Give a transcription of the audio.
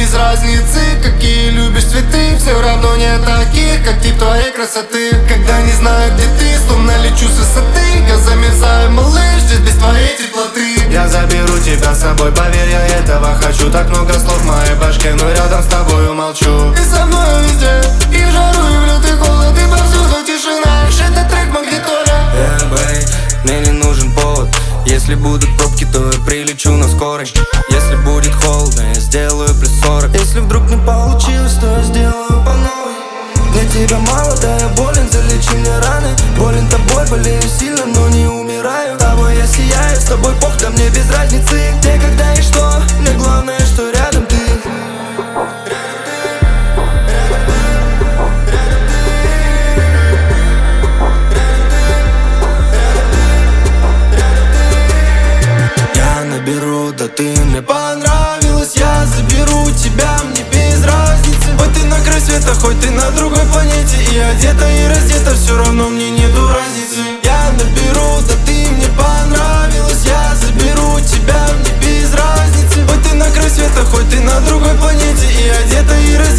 без разницы, какие любишь цветы. Все равно не таких, как тип твоей красоты. Когда не знаю, где ты, словно лечу с высоты. Я замерзаю, малыш, здесь без твоей теплоты. Я заберу тебя с собой, поверь, я этого хочу. Так много слов в моей башке, но рядом с тобою молчу. Ты со мной везде, и в жару, и в лютый холод, и повсюду тишина. Это трек магнитоля. Бэй, мне не нужен повод. Если будут пробки, то я прилечу на скорой. Если будет холодно, я сделаю плюс 40. Если вдруг не получилось, то я сделаю по новой. Мне тебя мало, да я болен, залечи мне раны. Болен тобой, болею сильно, но не умираю. С тобой я сияю, с тобой пох, да мне без разницы. Где, когда и что, мне главное, что рядом ты. Беру, да ты мне понравилась. Я заберу тебя, мне без разницы. Хоть ты на край света, хоть ты на другой планете. И одета, и раздета, все равно мне нету разницы. Я наберу, да ты мне понравилась. Я заберу тебя, мне без разницы. Хоть ты на край света, хоть ты на другой планете. И одета, и раздета.